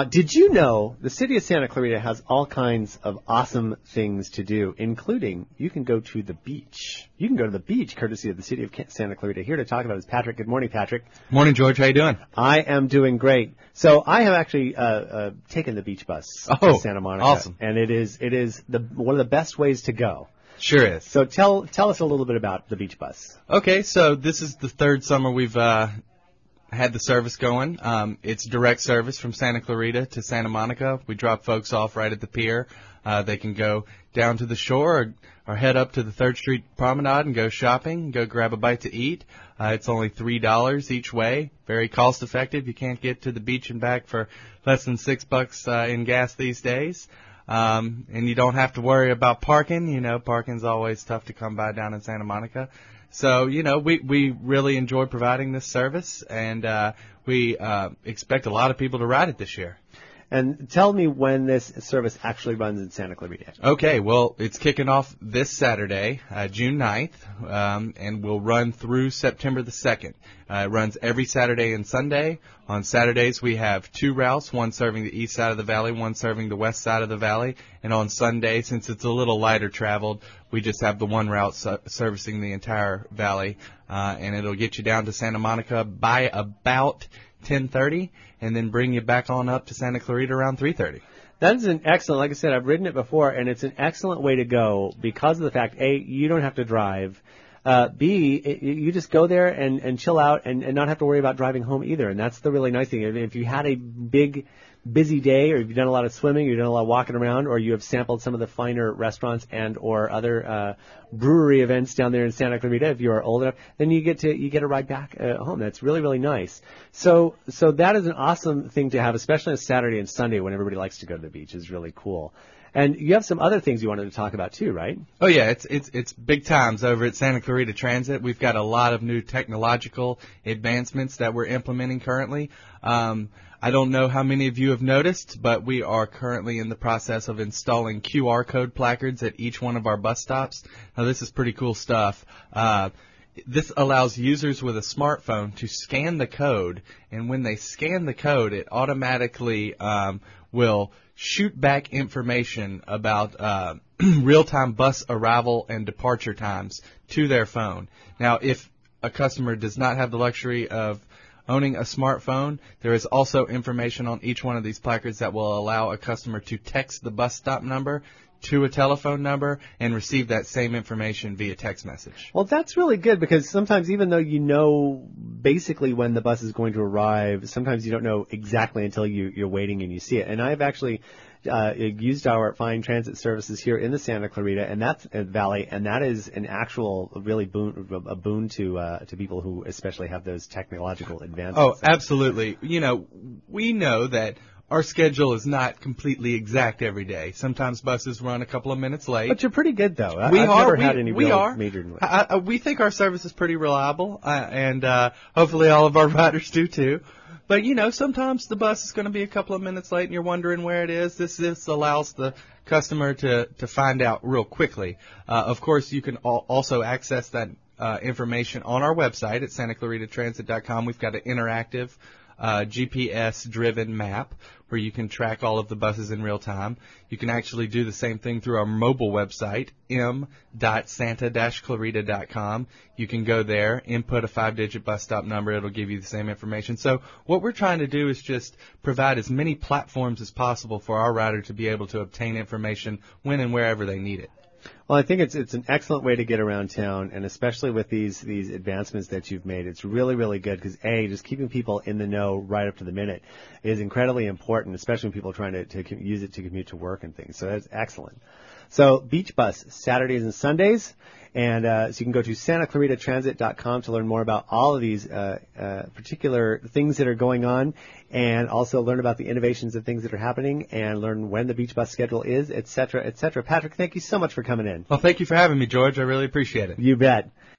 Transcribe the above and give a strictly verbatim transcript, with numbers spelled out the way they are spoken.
did you know the city of Santa Clarita has all kinds of awesome things to do, including you can go to the beach. You can go to the beach courtesy of the city of Santa Clarita. Here to talk about is Patrick. Good morning, Patrick. Morning, George. How you doing? I am doing great. So I have actually uh, uh, taken the beach bus oh, to Santa Monica. Awesome. And it is it is the one of the best ways to go. Sure is. So tell tell us a little bit about the beach bus. Okay, so this is the third summer we've uh, had the service going. Um, it's direct service from Santa Clarita to Santa Monica. We drop folks off right at the pier. Uh, they can go down to the shore or, or head up to the third Street Promenade and go shopping, go grab a bite to eat. Uh, it's only three dollars each way. Very cost effective. You can't get to the beach and back for less than six bucks uh, in gas these days. Um, and you don't have to worry about parking. You know, parking's always tough to come by down in Santa Monica. So, you know, we, we really enjoy providing this service, and uh, we uh, expect a lot of people to ride it this year. And tell me when this service actually runs in Santa Clarita. Okay, well, it's kicking off this Saturday, uh, June ninth, um, and will run through September the second. Uh, it runs every Saturday and Sunday. On Saturdays, we have two routes, one serving the east side of the valley, one serving the west side of the valley. And on Sunday, since it's a little lighter traveled, we just have the one route su- servicing the entire valley. Uh, and it'll get you down to Santa Monica by about ten thirty, and then bring you back on up to Santa Clarita around three thirty. That is an excellent, like I said, I've ridden it before, and it's an excellent way to go because of the fact, A, you don't have to drive. Uh, B, it, you just go there and, and chill out and, and not have to worry about driving home either. And that's the really nice thing. If, if you had a big, busy day, or you've done a lot of swimming, you've done a lot of walking around, or you have sampled some of the finer restaurants and or other uh, brewery events down there in Santa Clarita, if you are old enough, then you get to you get a ride back uh, home. That's really, really nice. So so that is an awesome thing to have, especially on Saturday and Sunday when everybody likes to go to the beach. Is really cool. And you have some other things you wanted to talk about too, right? Oh yeah, it's it's it's big times over at Santa Clarita Transit. We've got a lot of new technological advancements that we're implementing currently. Um, I don't know how many of you have noticed, but we are currently in the process of installing Q R code placards at each one of our bus stops. Now this is pretty cool stuff. Uh, This allows users with a smartphone to scan the code, and when they scan the code, it automatically um, will shoot back information about uh, real-time bus arrival and departure times to their phone. Now, if a customer does not have the luxury of owning a smartphone, there is also information on each one of these placards that will allow a customer to text the bus stop number to a telephone number and receive that same information via text message. Well, that's really good because sometimes even though you know basically when the bus is going to arrive, sometimes you don't know exactly until you, you're waiting and you see it. And I've actually uh, used our Fine Transit services here in the Santa Clarita and that's uh, Valley, and that is an actual really boon, a boon to uh, to people who especially have those technological advancements. Oh, absolutely. You know, we know that our schedule is not completely exact every day. Sometimes buses run a couple of minutes late. But you're pretty good, though. We I've are. never we, had any we real are. major delays. I, I, we think our service is pretty reliable, uh, and uh, hopefully all of our riders do too. But, you know, sometimes the bus is going to be a couple of minutes late and you're wondering where it is. This this allows the customer to, to find out real quickly. Uh, of course, you can al- also access that uh, information on our website at santa clarita transit dot com. We've got an interactive Uh, G P S-driven map where you can track all of the buses in real time. You can actually do the same thing through our mobile website, m dot santa dash clarita dot com. You can go there, input a five-digit bus stop number. It'll give you the same information. So what we're trying to do is just provide as many platforms as possible for our rider to be able to obtain information when and wherever they need it. Well, I think it's it's an excellent way to get around town, and especially with these these advancements that you've made, it's really, really good because, A, just keeping people in the know right up to the minute is incredibly important, especially when people are trying to, to use it to commute to work and things. So that's excellent. So Beach Bus, Saturdays and Sundays, and uh, so you can go to santa clarita transit dot com to learn more about all of these uh, uh, particular things that are going on, and also learn about the innovations of things that are happening, and learn when the Beach Bus schedule is, et cetera, et cetera. Patrick, thank you so much for coming in. Well, thank you for having me, George. I really appreciate it. You bet.